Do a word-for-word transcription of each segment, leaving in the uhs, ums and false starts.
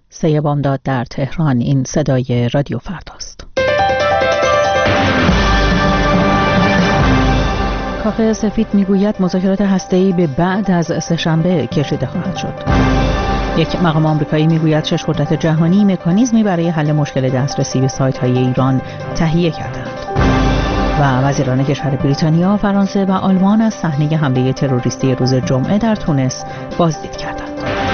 سه بامداد در تهران. این صدای رادیو فرداست. کاخ سفید میگوید مذاکرات هسته‌ای به بعد از سه‌شنبه کشیده خواهد شد. یک مقام آمریکایی میگوید شش قدرت جهانی مکانیزمی برای حل مشکل دسترسی به سایت‌های ایران تهیه کردند. و وزیران کشور بریتانیا، فرانسه و آلمان از صحنه حمله تروریستی روز جمعه در تونس بازدید کردند.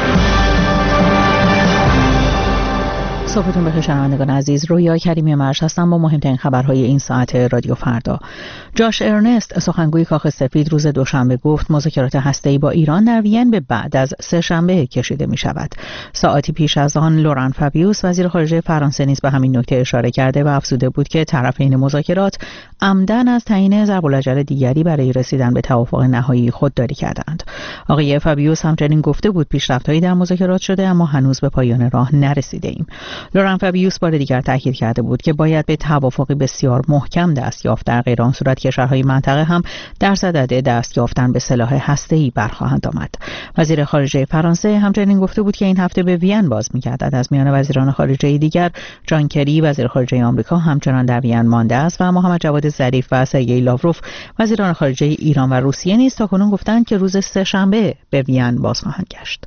صبحتون بخیر شنوندگان عزیز. رویا کریمی مرش هستم با مهمترین خبرهای این ساعت رادیو فردا. جاش ارنست، سخنگوی کاخ سفید، روز دوشنبه گفت مذاکرات هسته‌ای با ایران در وین به بعد از سه‌شنبه کشیده می شود. ساعتی پیش از آن لوران فابیوس، وزیر خارجه فرانسه، نیز به همین نکته اشاره کرده و افزوده بود که طرفین مذاکرات عمدن از تعیین ضرب‌الاجل دیگری برای رسیدن به توافق نهایی خودداری کردند. آقای فابیوس همچنین گفته بود پیشرفت‌هایی در مذاکرات شده اما هنوز به پایان راه نرسیده ایم. لوران فابیوس بار دیگر تاکید کرده بود که باید به توافقی بسیار محکم دست یافت، در غیر آن صورت کشورهای منطقه هم در صدد دست یافتن به سلاح هسته‌ای برخواهند آمد. وزیر خارجه فرانسه همچنین گفته بود که این هفته به وین باز می‌گردد. از میان وزیران خارجه دیگر، جان کری وزیر خارجه آمریکا همچنان در وین مانده است و محمد جواد ظریف و سرگئی لاوروف وزیران خارجه ایران و روسیه نیز تاکنون گفتند که روز سه‌شنبه به وین باز خواهند گشت.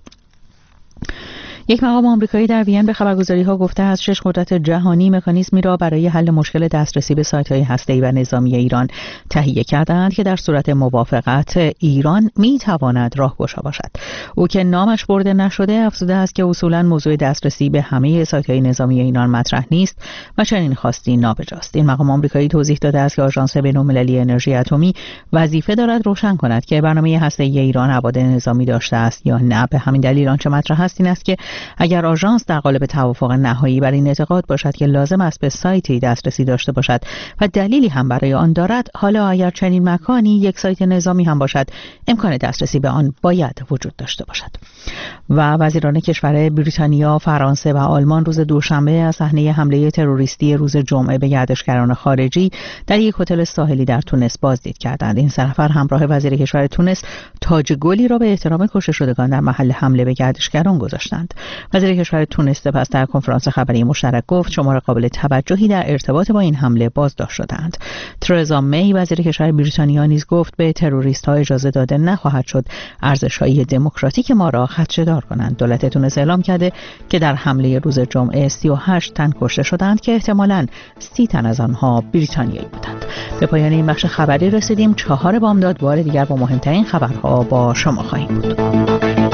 یک مقام آمریکایی در وین به خبرگزاری‌ها گفته است شش قدرت جهانی مکانیزمی را برای حل مشکل دسترسی به سایت‌های هسته‌ای و نظامی ایران تهیه کردند که در صورت موافقت ایران می‌تواند راهگشا باشد. او که نامش برده نشده افزوده است که اصولاً موضوع دسترسی به همه سایت‌های نظامی ایران مطرح نیست و چنین خواستی نابجاست. این مقام آمریکایی توضیح داده است که آژانس بین‌المللی انرژی اتمی وظیفه دارد روشن کند که برنامه هسته‌ای ایران ابعاد نظامی داشته است یا نه. به همین دلیل آنچه مطرح است این است که اگر آژانس در قالب توافق نهایی بر این اعتقاد باشد که لازم است به سایتی دسترسی داشته باشد و دلیلی هم برای آن دارد، حالا اگر چنین مکانی یک سایت نظامی هم باشد، امکان دسترسی به آن باید وجود داشته باشد. و وزیران کشور بریتانیا، فرانسه و آلمان روز دوشنبه از صحنه حمله تروریستی روز جمعه به گردشگران خارجی در یک هتل ساحلی در تونس بازدید کردند. این سه نفر همراه وزیر کشور تونس تاج گلی را به احترام کشته شدگان در محل حمله به گردشگران گذاشتند. وزیر کشور تونس سپس در کنفرانس خبری مشترک گفت شمار قابل توجهی در ارتباط با این حمله بازداشت شدند. ترزا می وزیر کشور بریتانیا نیز گفت به تروریست‌ها اجازه داده نخواهد شد ارزش‌های دموکراتیک ما را خدشه‌دار کنند. دولت تونس اعلام کرده که در حمله روز جمعه سی و هشت تن کشته شدند که احتمالاً سی تن از آنها بریتانیایی بودند. به پایان این بخش خبری رسیدیم. چهار بامداد بار دیگر با مهمترین خبرها با شما خواهیم بود.